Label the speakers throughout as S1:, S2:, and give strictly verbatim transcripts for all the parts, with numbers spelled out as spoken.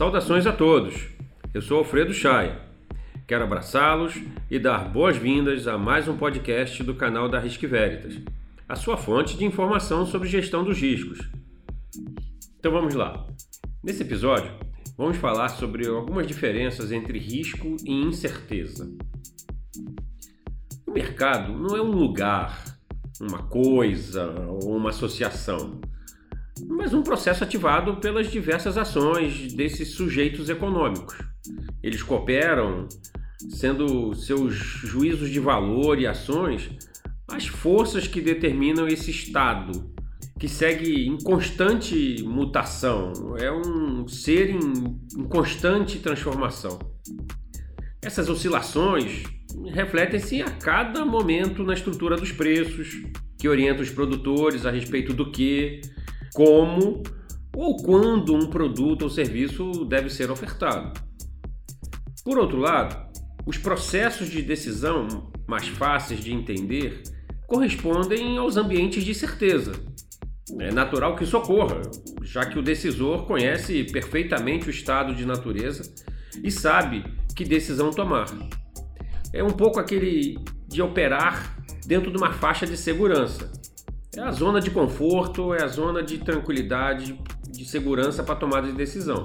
S1: Saudações a todos, eu sou Alfredo Chay. Quero abraçá-los e dar boas-vindas a mais um podcast do canal da Risk Veritas, a sua fonte de informação sobre gestão dos riscos. Então vamos lá. Nesse episódio, vamos falar sobre algumas diferenças entre risco e incerteza. O mercado não é um lugar, uma coisa ou uma associação, mas um processo ativado pelas diversas ações desses sujeitos econômicos. Eles cooperam, sendo seus juízos de valor e ações as forças que determinam esse estado, que segue em constante mutação, é um ser em, em constante transformação. Essas oscilações refletem-se a cada momento na estrutura dos preços, que orienta os produtores a respeito do que, como ou quando um produto ou serviço deve ser ofertado. Por outro lado, os processos de decisão mais fáceis de entender correspondem aos ambientes de certeza. É natural que isso ocorra, já que o decisor conhece perfeitamente o estado de natureza e sabe que decisão tomar. É um pouco aquele de operar dentro de uma faixa de segurança. É a zona de conforto, é a zona de tranquilidade, de segurança para tomada de decisão.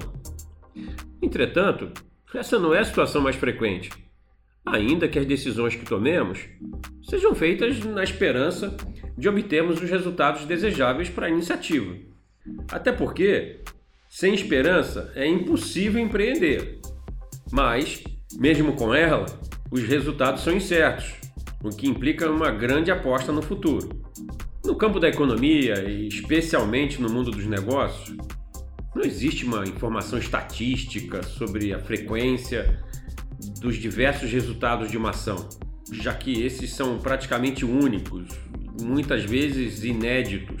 S1: Entretanto, essa não é a situação mais frequente, ainda que as decisões que tomemos sejam feitas na esperança de obtermos os resultados desejáveis para a iniciativa. Até porque, sem esperança, é impossível empreender. Mas, mesmo com ela, os resultados são incertos, o que implica uma grande aposta no futuro. No campo da economia, e especialmente no mundo dos negócios, não existe uma informação estatística sobre a frequência dos diversos resultados de uma ação, já que esses são praticamente únicos, muitas vezes inéditos.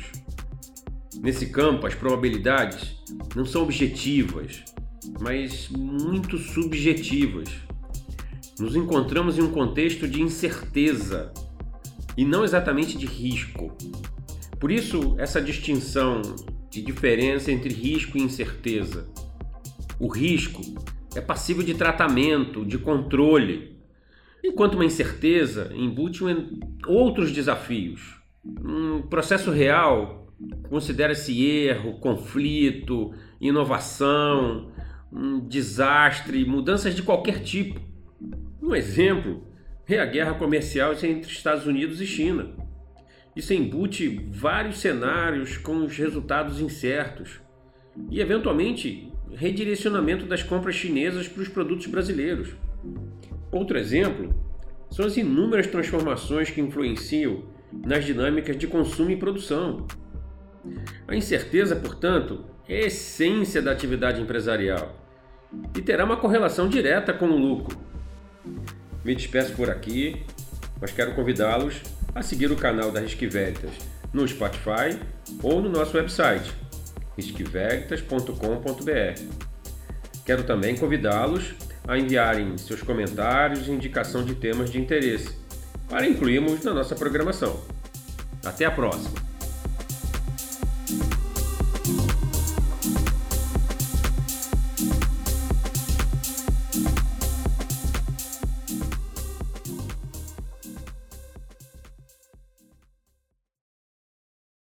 S1: Nesse campo, as probabilidades não são objetivas, mas muito subjetivas. Nos encontramos em um contexto de incerteza e não exatamente de risco. Por isso, essa distinção de diferença entre risco e incerteza. O risco é passível de tratamento, de controle, enquanto uma incerteza embute outros desafios. Um processo real considera-se erro, conflito, inovação, um desastre, mudanças de qualquer tipo. Um exemplo é a guerra comercial entre Estados Unidos e China. Isso embute vários cenários com os resultados incertos e, eventualmente, redirecionamento das compras chinesas para os produtos brasileiros. Outro exemplo são as inúmeras transformações que influenciam nas dinâmicas de consumo e produção. A incerteza, portanto, é a essência da atividade empresarial e terá uma correlação direta com o lucro. Me despeço por aqui, mas quero convidá-los a seguir o canal da Risk Veritas no Spotify ou no nosso website, risk veritas ponto com ponto b r. Quero também convidá-los a enviarem seus comentários e indicação de temas de interesse para incluirmos na nossa programação. Até a próxima!